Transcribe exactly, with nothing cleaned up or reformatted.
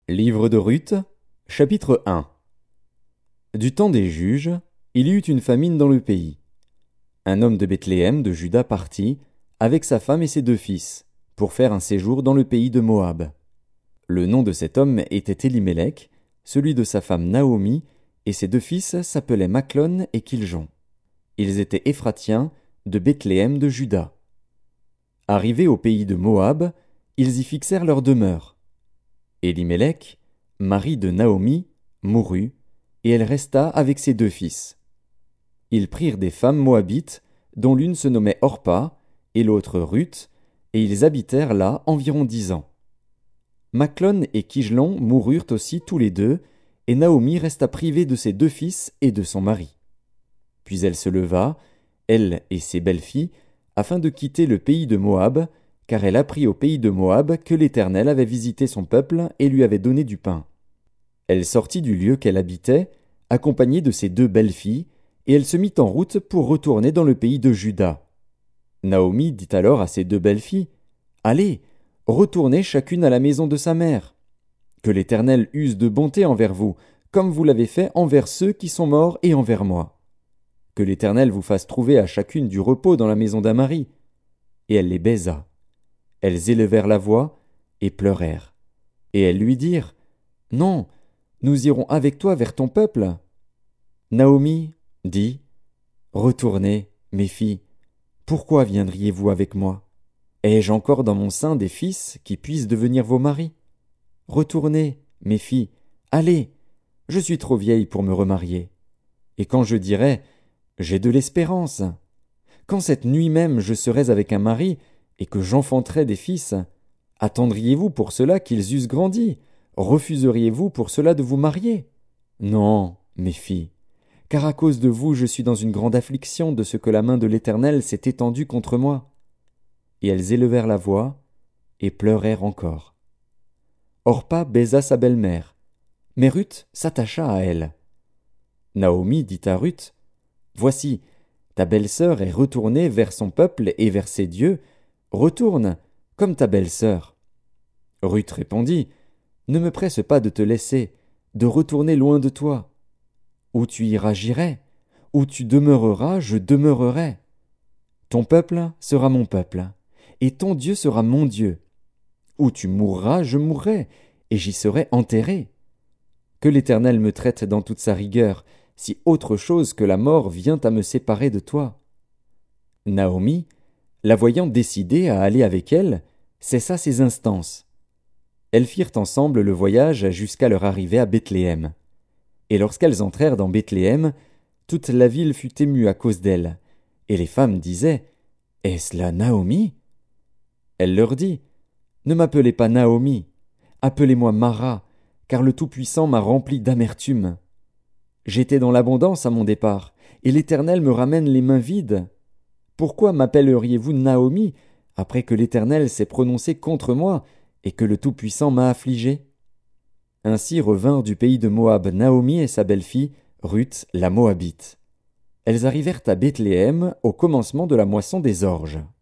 Livre de Ruth, chapitre un. Du temps des juges, il y eut une famine dans le pays. Un homme de Bethléem de Juda partit, avec sa femme et ses deux fils, pour faire un séjour dans le pays de Moab. Le nom de cet homme était Élimélec, celui de sa femme Naomi, et ses deux fils s'appelaient Machlon et Kiljon. Ils étaient Éphratiens, de Bethléem de Juda. Arrivés au pays de Moab, ils y fixèrent leur demeure. Élimélec, mari de Naomi, mourut, et elle resta avec ses deux fils. Ils prirent des femmes moabites, dont l'une se nommait Orpa, et l'autre Ruth, et ils habitèrent là environ dix ans. Machlon et Kijlon moururent aussi tous les deux, et Naomi resta privée de ses deux fils et de son mari. Puis elle se leva, elle et ses belles-filles, afin de quitter le pays de Moab, car elle apprit au pays de Moab que l'Éternel avait visité son peuple et lui avait donné du pain. Elle sortit du lieu qu'elle habitait, accompagnée de ses deux belles-filles, et elle se mit en route pour retourner dans le pays de Juda. Naomi dit alors à ses deux belles-filles, « Allez, retournez chacune à la maison de sa mère. Que l'Éternel use de bonté envers vous, comme vous l'avez fait envers ceux qui sont morts et envers moi. Que l'Éternel vous fasse trouver à chacune du repos dans la maison d'un mari. » Et elle les baisa. Elles élevèrent la voix et pleurèrent. Et elles lui dirent, « Non, nous irons avec toi vers ton peuple. » Naomi dit, « Retournez, mes filles, pourquoi viendriez-vous avec moi? Ai-je encore dans mon sein des fils qui puissent devenir vos maris? Retournez, mes filles, allez, je suis trop vieille pour me remarier. Et quand je dirai, j'ai de l'espérance, quand cette nuit même je serais avec un mari, et que j'enfanterai des fils, attendriez-vous pour cela qu'ils eussent grandi? Refuseriez-vous pour cela de vous marier? Non, mes filles, car à cause de vous je suis dans une grande affliction de ce que la main de l'Éternel s'est étendue contre moi. Et elles élevèrent la voix, et pleurèrent encore. Orpa baisa sa belle-mère, mais Ruth s'attacha à elle. Naomi dit à Ruth, « Voici, ta belle-sœur est retournée vers son peuple et vers ses dieux, retourne, comme ta belle-sœur. » Ruth répondit, « Ne me presse pas de te laisser, de retourner loin de toi. Où tu iras, j'irai, où tu demeureras, je demeurerai. Ton peuple sera mon peuple, et ton Dieu sera mon Dieu. Où tu mourras, je mourrai, et j'y serai enterré. Que l'Éternel me traite dans toute sa rigueur, si autre chose que la mort vient à me séparer de toi. » Naomi, la voyant décidée à aller avec elle, cessa ses instances. Elles firent ensemble le voyage jusqu'à leur arrivée à Bethléem. Et lorsqu'elles entrèrent dans Bethléem, toute la ville fut émue à cause d'elles, et les femmes disaient, « Est-ce là Naomi? » Elle leur dit, « Ne m'appelez pas Naomi, appelez-moi Mara, car le Tout-Puissant m'a rempli d'amertume. J'étais dans l'abondance à mon départ, et l'Éternel me ramène les mains vides. Pourquoi m'appelleriez-vous Naomi, après que l'Éternel s'est prononcé contre moi, et que le Tout-Puissant m'a affligé? » Ainsi revinrent du pays de Moab Naomi et sa belle-fille, Ruth la Moabite. Elles arrivèrent à Bethléem au commencement de la moisson des orges.